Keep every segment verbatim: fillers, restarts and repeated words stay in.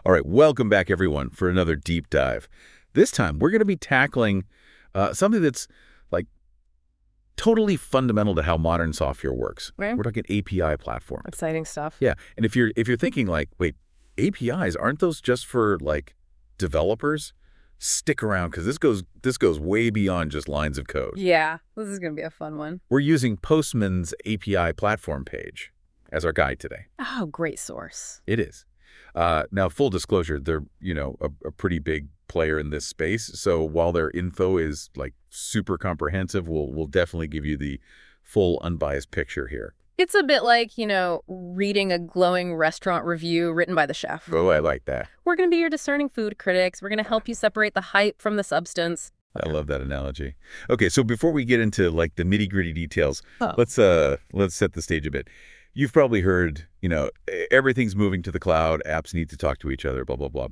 All right, welcome back, everyone, for another deep dive. This time, we're going to be tackling uh, something that's like totally fundamental to how modern software works. Right. We're talking A P I platform. Exciting stuff. Yeah, and if you're if you're thinking like, wait, A P Is aren't those just for like developers? Stick around because this goes this goes way beyond just lines of code. Yeah, this is going to be a fun one. We're using Postman's A P I platform page as our guide today. Oh, great source. It is. Uh, now, full disclosure, they're, you know, a, a pretty big player in this space. So while their info is like super comprehensive, we'll, we'll definitely give you the full unbiased picture here. It's a bit like, you know, reading a glowing restaurant review written by the chef. Oh, I like that. We're going to be your discerning food critics. We're going to help you separate the hype from the substance. I love that analogy. Okay, so before we get into like the nitty gritty details, Oh. let's uh let's set the stage a bit. You've probably heard, you know, everything's moving to the cloud, apps need to talk to each other, blah, blah, blah.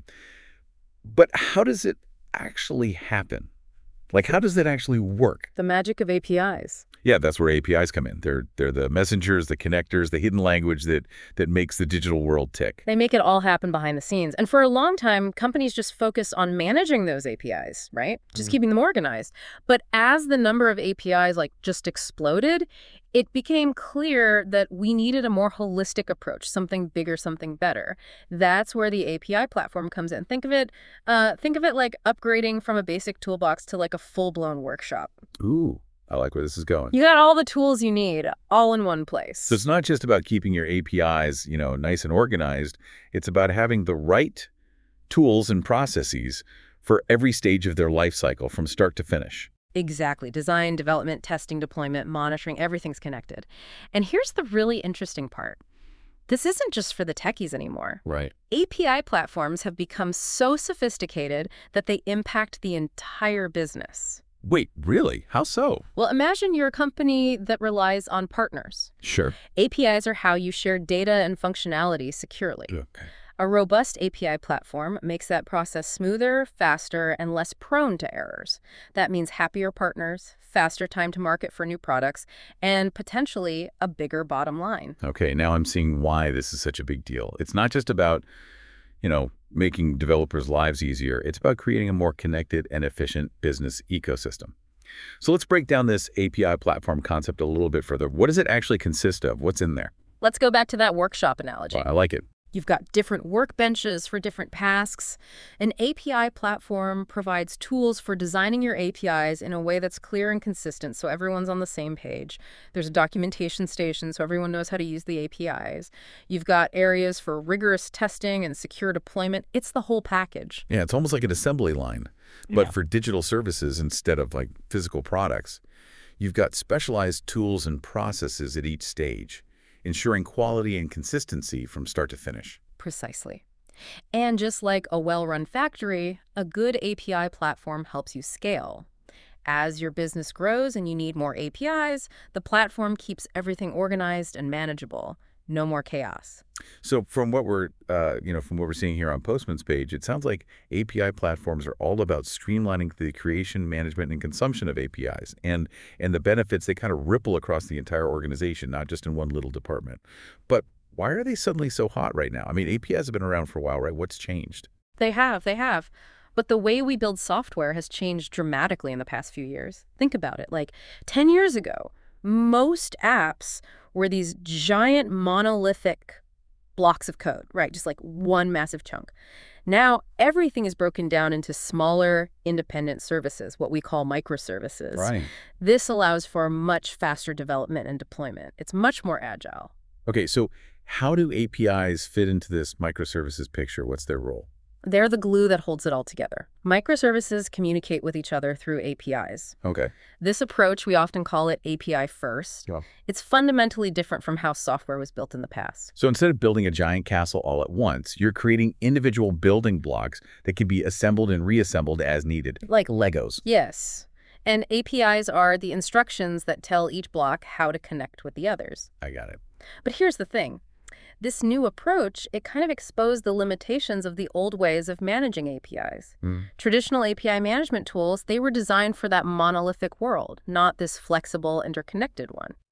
But how does it actually happen? Like, how does that actually work? The magic of A P Is. Yeah, that's where A P Is come in. They're they're the messengers, the connectors, the hidden language that that makes the digital world tick. They make it all happen behind the scenes. And for a long time, companies just focused on managing those A P Is, right? Just Mhm. keeping them organized. But as the number of A P Is like just exploded, it became clear that we needed a more holistic approach, something bigger, something better. That's where the A P I platform comes in. Think of it, uh, think of it like upgrading from a basic toolbox to like a full-blown workshop. Ooh, I like where this is going. You got all the tools you need, all in one place. So it's not just about keeping your A P Is, you know, nice and organized. It's about having the right tools and processes for every stage of their life cycle from start to finish. Exactly. Design, development, testing, deployment, monitoring, everything's connected. And here's the really interesting part. This isn't just for the techies anymore. Right. A P I platforms have become so sophisticated that they impact the entire business. Wait, really? How so? Well, imagine you're a company that relies on partners. Sure. A P Is are how you share data and functionality securely. Okay. A robust A P I platform makes that process smoother, faster, and less prone to errors. That means happier partners, faster time to market for new products, and potentially a bigger bottom line. Okay, now I'm seeing why this is such a big deal. It's not just about, you know, making developers' lives easier. It's about creating a more connected and efficient business ecosystem. So let's break down this A P I platform concept a little bit further. What does it actually consist of? What's in there? Let's go back to that workshop analogy. Well, I like it. You've got different workbenches for different tasks. An A P I platform provides tools for designing your A P Is in a way that's clear and consistent so everyone's on the same page. There's a documentation station so everyone knows how to use the A P Is. You've got areas for rigorous testing and secure deployment. It's the whole package. Yeah, it's almost like an assembly line, but Yeah. for digital services instead of like physical products. You've got specialized tools and processes at each stage, ensuring quality and consistency from start to finish. Precisely. And just like a well-run factory, a good A P I platform helps you scale. As your business grows and you need more A P Is, the platform keeps everything organized and manageable. No more chaos. So from what we're, uh, you know, from what we're seeing here on Postman's page, it sounds like A P I platforms are all about streamlining the creation, management, and consumption of A P Is, and and the benefits they kind of ripple across the entire organization, not just in one little department. But why are they suddenly so hot right now? I mean, A P Is have been around for a while, right? What's changed? They have, they have. But the way we build software has changed dramatically in the past few years. Think about it. Like ten years ago, most apps were these giant monolithic blocks of code, right? Just like one massive chunk. Now, everything is broken down into smaller, independent services, what we call microservices. Right. This allows for much faster development and deployment. It's much more agile. Okay, so how do A P Is fit into this microservices picture? What's their role? They're the glue that holds it all together. Microservices communicate with each other through A P Is. Okay. This approach, we often call it A P I first. Yeah. It's fundamentally different from how software was built in the past. So instead of building a giant castle all at once, you're creating individual building blocks that can be assembled and reassembled as needed, like Legos. Yes. And A P Is are the instructions that tell each block how to connect with the others. I got it. But here's the thing. This new approach, it kind of exposed the limitations of the old ways of managing A P Is. Mm. Traditional A P I management tools, they were designed for that monolithic world, not this flexible, interconnected one.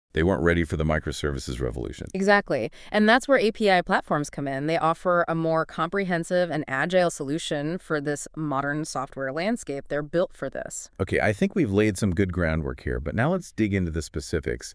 They weren't ready for the microservices revolution. Exactly. And that's where A P I platforms come in. They offer a more comprehensive and agile solution for this modern software landscape. They're built for this. Okay, I think we've laid some good groundwork here, but now let's dig into the specifics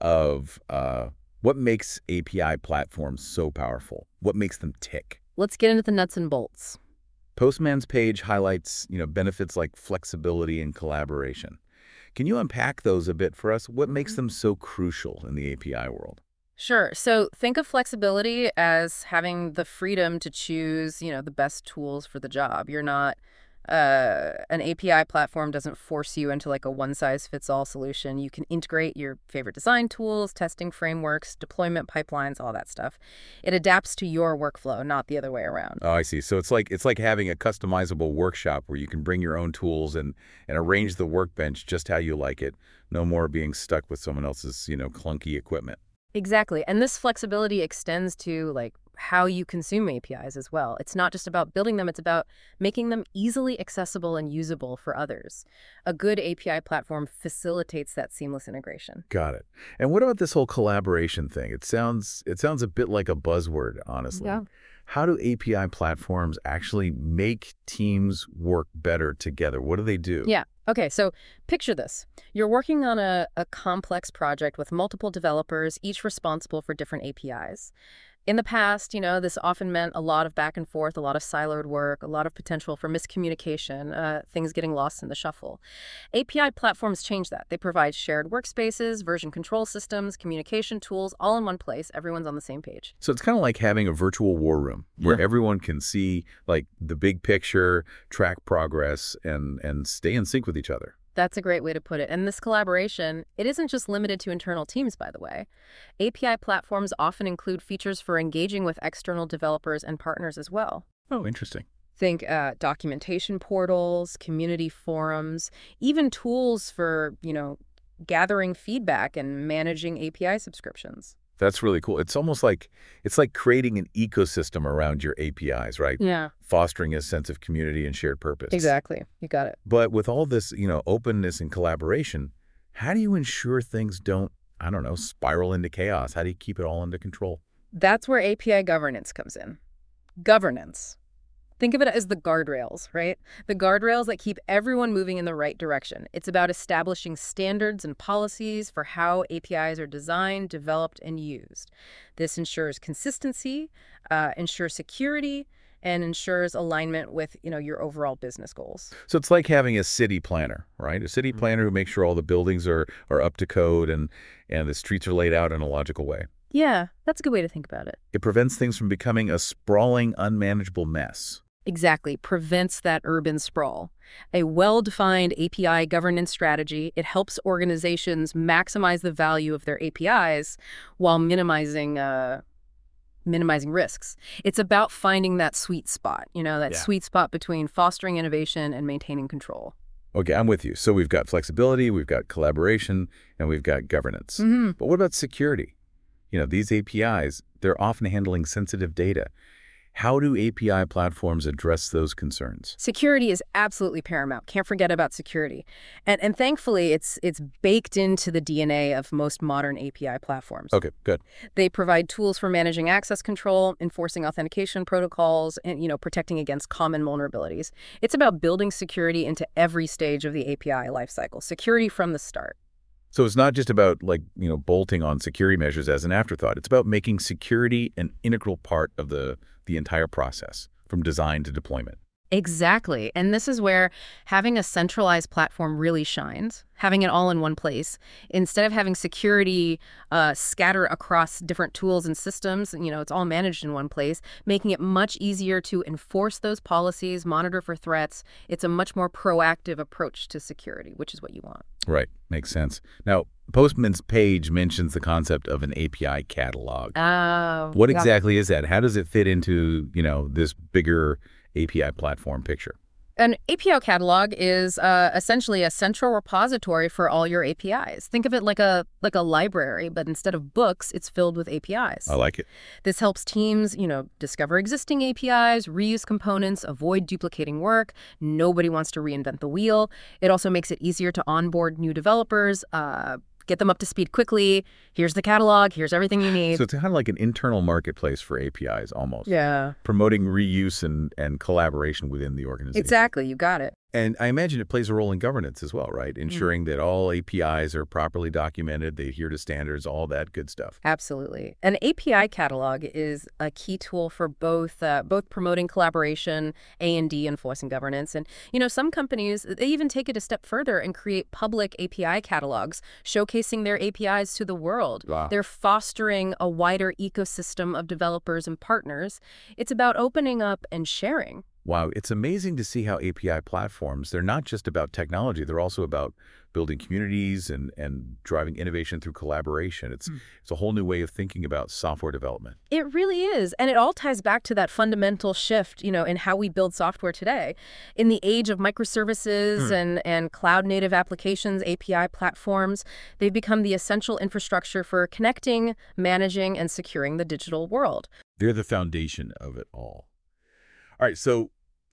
of uh, what makes A P I platforms so powerful. What makes them tick? Let's get into the nuts and bolts. Postman's page highlights, you know, benefits like flexibility and collaboration. Can you unpack those a bit for us? What makes them so crucial in the A P I world? Sure. So think of flexibility as having the freedom to choose, you know, the best tools for the job. You're not, uh, an A P I platform doesn't force you into like a one-size-fits-all solution. You can integrate your favorite design tools, testing frameworks, deployment pipelines, all that stuff. It adapts to your workflow, not the other way around. Oh, I see. So it's like it's like having a customizable workshop where you can bring your own tools and and arrange the workbench just how you like it. No more being stuck with someone else's, you know, clunky equipment. Exactly. And this flexibility extends to like how you consume A P Is as well. It's not just about building them, it's about making them easily accessible and usable for others. A good A P I platform facilitates that seamless integration. Got it. And what about this whole collaboration thing? It sounds it sounds a bit like a buzzword, honestly. Yeah. How do A P I platforms actually make teams work better together? What do they do? Yeah. Okay, so picture this. You're working on a, a complex project with multiple developers, each responsible for different A P Is. In the past, you know, this often meant a lot of back and forth, a lot of siloed work, a lot of potential for miscommunication, uh, things getting lost in the shuffle. A P I platforms change that. They provide shared workspaces, version control systems, communication tools, all in one place. Everyone's on the same page. So it's kind of like having a virtual war room where Yeah. everyone can see like the big picture, track progress, and and stay in sync with each other. That's a great way to put it. And this collaboration, it isn't just limited to internal teams, by the way. A P I platforms often include features for engaging with external developers and partners as well. Oh, interesting. Think uh, documentation portals, community forums, even tools for, you know, gathering feedback and managing A P I subscriptions. That's really cool. It's almost like it's like creating an ecosystem around your A P Is, right? Yeah, Fostering a sense of community and shared purpose. exactly. You got it. But with all this, you know, openness and collaboration, how do you ensure things don't, I don't know, spiral into chaos? How do you keep it all under control? That's where A P I governance comes in. Governance. Think of it as the guardrails, right? The guardrails that keep everyone moving in the right direction. It's about establishing standards and policies for how A P Is are designed, developed, and used. This ensures consistency, uh, ensures security, and ensures alignment with, you know, your overall business goals. So it's like having a city planner, right? A city planner who makes sure all the buildings are are up to code and and the streets are laid out in a logical way. Yeah, that's a good way to think about it. It prevents things from becoming a sprawling, unmanageable mess. Exactly, prevents that urban sprawl. A well-defined A P I governance strategy, it helps organizations maximize the value of their A P Is while minimizing uh, minimizing risks. It's about finding that sweet spot, you know, that Yeah. sweet spot between fostering innovation and maintaining control. Okay, I'm with you. So we've got flexibility, we've got collaboration, and we've got governance. Mm-hmm. But what about security? You know, these A P Is, they're often handling sensitive data. How do A P I platforms address those concerns? Security is absolutely paramount. Can't forget about security. And and thankfully, it's it's baked into the D N A of most modern A P I platforms. Okay, good. They provide tools for managing access control, enforcing authentication protocols, and, you know, protecting against common vulnerabilities. It's about building security into every stage of the A P I lifecycle. Security from the start. So it's not just about like, you know, bolting on security measures as an afterthought. It's about making security an integral part of the the entire process, from design to deployment. Exactly. And this is where having a centralized platform really shines, having it all in one place. Instead of having security uh, scatter across different tools and systems, you know, it's all managed in one place, making it much easier to enforce those policies, monitor for threats. It's a much more proactive approach to security, which is what you want. Right, makes sense. Now, Postman's page mentions the concept of an A P I catalog. Oh. What yeah. exactly is that? How does it fit into, you know, this bigger A P I platform picture? An A P I catalog is uh, essentially a central repository for all your A P Is. Think of it like a like a library, but instead of books, it's filled with A P Is. I like it. This helps teams, you know, discover existing A P Is, reuse components, avoid duplicating work. Nobody wants to reinvent the wheel. It also makes it easier to onboard new developers, uh, get them up to speed quickly. Here's the catalog. Here's everything you need. So it's kind of like an internal marketplace for A P Is almost. Yeah. Promoting reuse and, and collaboration within the organization. Exactly. You got it. And I imagine it plays a role in governance as well, right? Ensuring mm. that all A P Is are properly documented, they adhere to standards, all that good stuff. Absolutely. An A P I catalog is a key tool for both uh, both promoting collaboration, A and D, enforcing governance. And, you know, some companies, they even take it a step further and create public A P I catalogs, showcasing their A P Is to the world. Wow. They're fostering a wider ecosystem of developers and partners. It's about opening up and sharing. Wow, it's amazing to see how A P I platforms, they're not just about technology, they're also about building communities and, and driving innovation through collaboration. It's, mm. it's a whole new way of thinking about software development. It really is. And it all ties back to that fundamental shift, you know, in how we build software today. In the age of microservices mm. and, and cloud-native applications, A P I platforms, they've become the essential infrastructure for connecting, managing, and securing the digital world. They're the foundation of it all. All right, so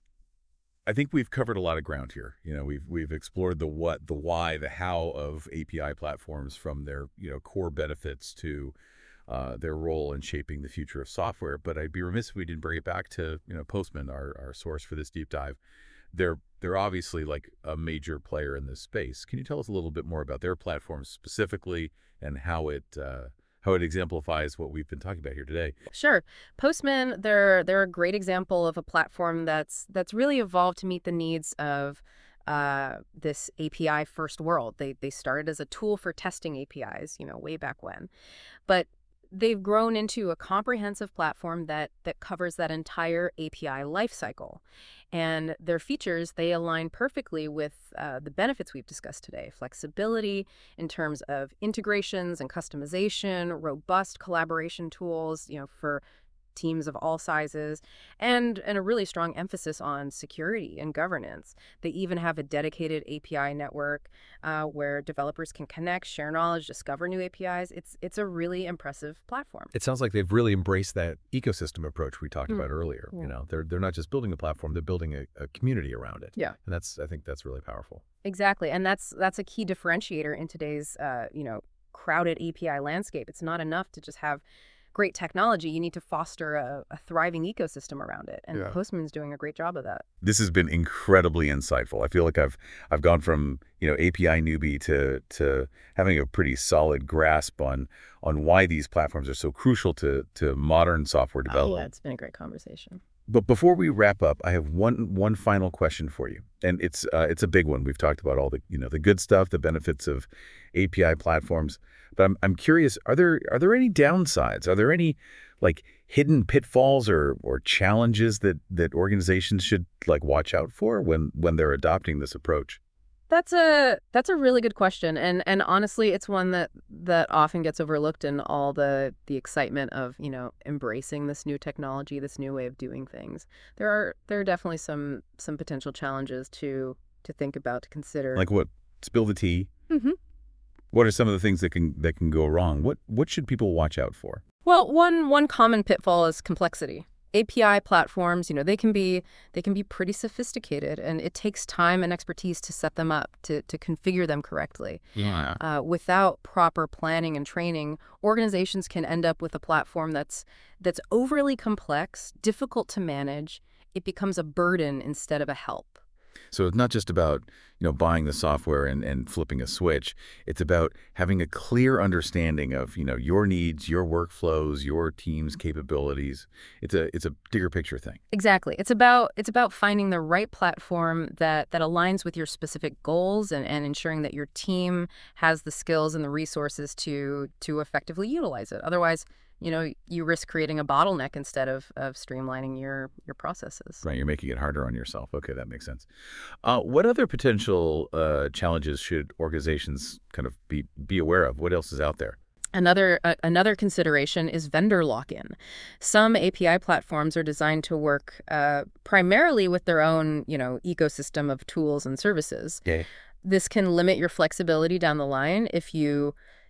I think we've covered a lot of ground here. You know, we've we've explored the what, the why, the how of A P I platforms, from their, you know, core benefits to uh, their role in shaping the future of software. But I'd be remiss if we didn't bring it back to, you know, Postman, our our source for this deep dive. They're they're obviously like a major player in this space. Can you tell us a little bit more about their platform specifically and how it uh, how it exemplifies what we've been talking about here today? Sure. Postman, they're they're a great example of a platform that's that's really evolved to meet the needs of uh, this A P I first world. They they started as a tool for testing A P Is, you know, way back when, but they've grown into a comprehensive platform that that covers that entire A P I lifecycle. And their features, they align perfectly with uh, the benefits we've discussed today. Flexibility in terms of integrations and customization, robust collaboration tools, you know, for teams of all sizes, and, and a really strong emphasis on security and governance. They even have a dedicated A P I network uh, where developers can connect, share knowledge, discover new A P Is. It's it's a really impressive platform. It sounds like they've really embraced that ecosystem approach we talked mm. about earlier. Yeah. You know, they're they're not just building a platform; they're building a, a community around it. Yeah, and that's I think that's really powerful. Exactly, and that's that's a key differentiator in today's uh, you know crowded A P I landscape. It's not enough to just have great technology. You need to foster a, a thriving ecosystem around it, and yeah. Postman's doing a great job of that. This has been incredibly insightful. I feel like I've I've gone from, you know, A P I newbie to to having a pretty solid grasp on on why these platforms are so crucial to to modern software development. Oh, yeah, it's been a great conversation. But before we wrap up, I have one one final question for you, and it's uh, it's a big one. We've talked about all the you know the good stuff, the benefits of A P I platforms, but I'm I'm curious: are there are there any downsides? Are there any like hidden pitfalls or or challenges that that organizations should like watch out for when when they're adopting this approach? That's a that's a really good question, and and honestly, it's one that that often gets overlooked in all the the excitement of you know embracing this new technology, this new way of doing things. There are there are definitely some some potential challenges to to think about, to consider. Like what? Spill the tea. Mm-hmm. What are some of the things that can that can go wrong? What what should people watch out for? Well, one one common pitfall is complexity. A P I platforms, you know, they can be they can be pretty sophisticated, and it takes time and expertise to set them up, to to configure them correctly. Yeah. Uh, without proper planning and training, organizations can end up with a platform that's that's overly complex, difficult to manage. It becomes a burden instead of a help. So it's not just about, you know, buying the software and, and flipping a switch. It's about having a clear understanding of, you know, your needs, your workflows, your team's capabilities. It's a it's a bigger picture thing. Exactly. It's about it's about finding the right platform that that aligns with your specific goals and, and ensuring that your team has the skills and the resources to to effectively utilize it. Otherwise, you know, you risk creating a bottleneck instead of, of streamlining your, your processes. Right, you're making it harder on yourself. Okay, that makes sense. Uh, what other potential uh, challenges should organizations kind of be, be aware of? What else is out there? Another uh, another consideration is vendor lock-in. Some A P I platforms are designed to work uh, primarily with their own, you know, ecosystem of tools and services. Okay. This can limit your flexibility down the line if you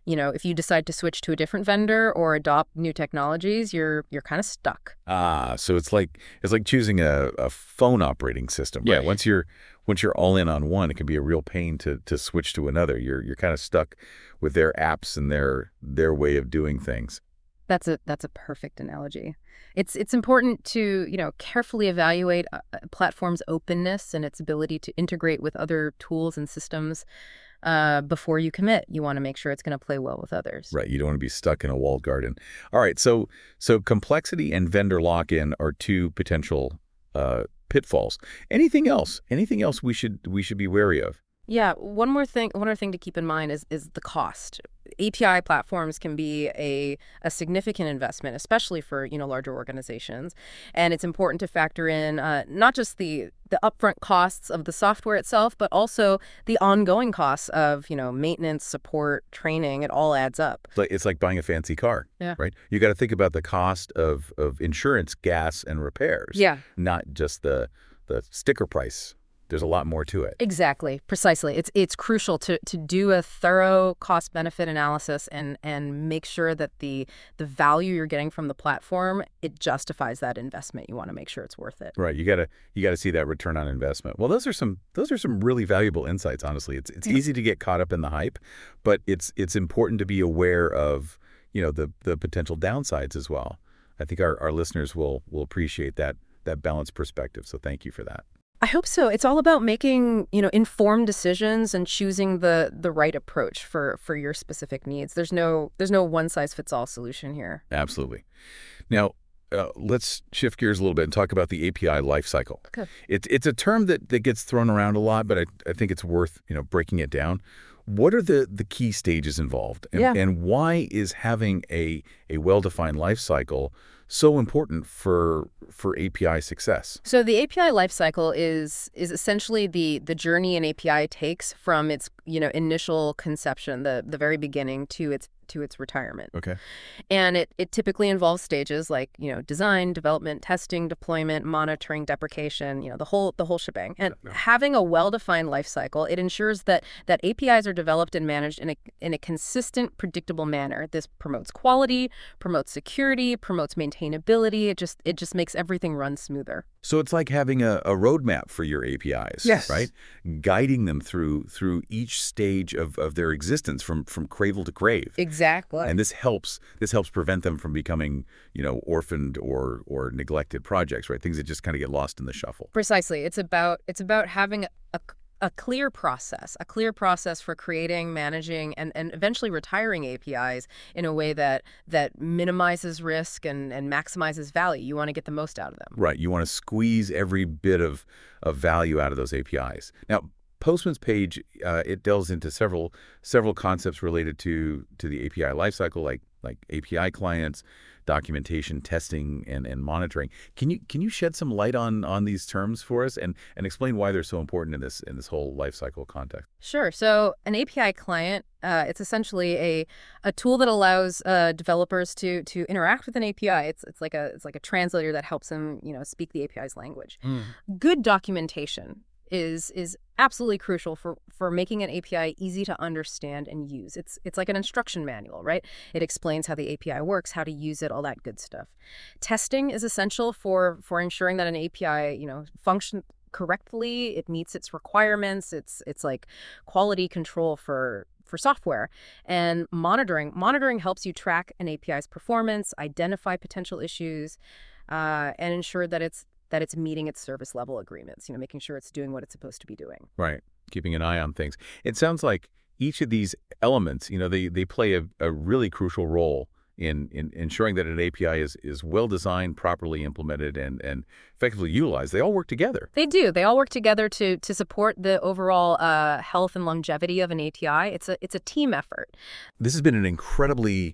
You know, if you decide to switch to a different vendor or adopt new technologies, you're you're kind of stuck. Ah, so it's like it's like choosing a, a phone operating system, right? Yeah. Once you're once you're all in on one, it can be a real pain to to switch to another. You're you're kind of stuck with their apps and their their way of doing things. That's a that's a perfect analogy. It's it's important to, you know, carefully evaluate a, a platform's openness and its ability to integrate with other tools and systems uh, before you commit. You want to make sure it's going to play well with others. Right. You don't want to be stuck in a walled garden. All right. So so complexity and vendor lock-in are two potential uh, pitfalls. Anything else? Anything else we should we should be wary of? Yeah, one more thing, one other thing to keep in mind is is the cost. A P I platforms can be a a significant investment, especially for, you know, larger organizations, and it's important to factor in uh, not just the the upfront costs of the software itself, but also the ongoing costs of, you know, maintenance, support, training. It all adds up. It's like, it's like buying a fancy car, Yeah. right? You got to think about the cost of of insurance, gas, and repairs. Yeah. Not just the the sticker price. There's a lot more to it. Exactly, precisely. It's it's crucial to to do a thorough cost benefit analysis and and make sure that the the value you're getting from the platform, it justifies that investment. You want to make sure it's worth it. Right. You gotta you gotta see that return on investment. Well, those are some those are some really valuable insights. Honestly, it's it's easy to get caught up in the hype, but it's it's important to be aware of, you know, the the potential downsides as well. I think our, our listeners will will appreciate that that balanced perspective. So thank you for that. I hope so. It's all about making, you know, informed decisions and choosing the the right approach for for your specific needs. There's no there's no one size fits all solution here. Absolutely. Now, uh, let's shift gears a little bit and talk about the A P I lifecycle. Okay. It's it's a term that, that gets thrown around a lot, but I, I think it's worth, you know, breaking it down. What are the, the key stages involved? And, Yeah. and why is having a, a well-defined lifecycle so important for for A P I success? So the A P I lifecycle is is essentially the the journey an A P I takes from its, you know, initial conception, the the very beginning, to its to its retirement. Okay. And it, it typically involves stages like, you know, design, development, testing, deployment, monitoring, deprecation, you know, the whole the whole shebang. And Yeah. having a well-defined life cycle, it ensures that that A P Is are developed and managed in a in a consistent, predictable manner. This promotes quality, promotes security, promotes maintainability. It just it just makes everything run smoother. So it's like having a, a roadmap for your A P Is, Yes. right? Guiding them through through each stage of, of their existence from from cradle to grave. Exactly. And this helps this helps prevent them from becoming, you know, orphaned or or neglected projects, right? Things that just kind of get lost in the shuffle. Precisely. It's about it's about having a, a clear process, a clear process for creating, managing, and, and eventually retiring A P Is in a way that that minimizes risk and, and maximizes value. You want to get the most out of them. Right. You want to squeeze every bit of, of value out of those A P Is. Now, Postman's page, uh, it delves into several several concepts related to to the A P I lifecycle, like like A P I clients, documentation, testing, and, and monitoring. Can you can you shed some light on on these terms for us and and explain why they're so important in this in this whole lifecycle context? Sure. So an A P I client, uh, it's essentially a a tool that allows uh, developers to to interact with an A P I. It's it's like a it's like a translator that helps them, you know, speak the A P I's language. Good documentation is is absolutely crucial for for making an A P I easy to understand and use. It's it's like an instruction manual, right? It explains how the A P I works, how to use it, all that good stuff. Testing is essential for for ensuring that an A P I, you know, functions correctly, it meets its requirements. It's it's like quality control for for software. And monitoring monitoring helps you track an A P I's performance, identify potential issues, uh, and ensure that it's that it's meeting its service level agreements, you know, making sure it's doing what it's supposed to be doing. Right. Keeping an eye on things. It sounds like each of these elements, you know, they, they play a, a really crucial role in, in ensuring that an A P I is, is well designed, properly implemented, and, and effectively utilized. They all work together. They do. They all work together to to support the overall uh, health and longevity of an A P I. It's a it's a team effort. This has been an incredibly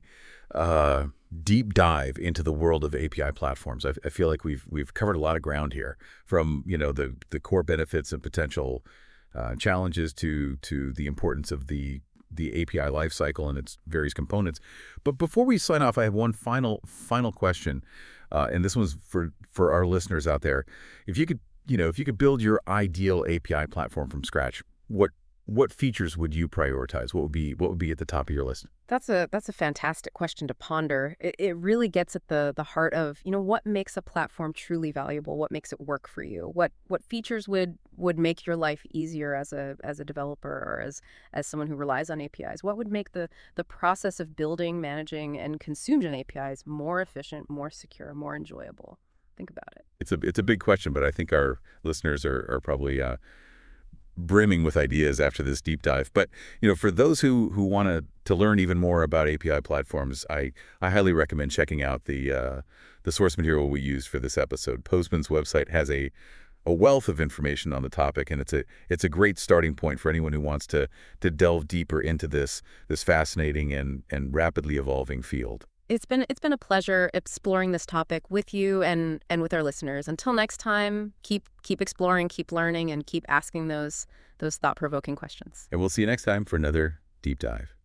uh, deep dive into the world of A P I platforms. I, I feel like we've we've covered a lot of ground here, from you know the the core benefits and potential uh, challenges to to the importance of the the A P I lifecycle and its various components. But before we sign off, I have one final final question, uh, and this one's for for our listeners out there. If you could you know if you could build your ideal A P I platform from scratch, what what features would you prioritize? What would be what would be at the top of your list? That's a that's a fantastic question to ponder. It, it really gets at the the heart of, you know, what makes a platform truly valuable? What makes it work for you? What what features would would make your life easier as a as a developer or as as someone who relies on A P Is? What would make the the process of building, managing, and consuming A P Is more efficient, more secure, more enjoyable? Think about it. It's a it's a big question, but I think our listeners are are probably uh, brimming with ideas after this deep dive. But you know, for those who who want to to learn even more about A P I platforms, I I highly recommend checking out the uh, the source material we used for this episode. Postman's website has a a wealth of information on the topic, and it's a it's a great starting point for anyone who wants to to delve deeper into this this fascinating and and rapidly evolving field. It's been it's been a pleasure exploring this topic with you and and with our listeners. Until next time, keep keep exploring, keep learning, and keep asking those those thought-provoking questions. And we'll see you next time for another deep dive.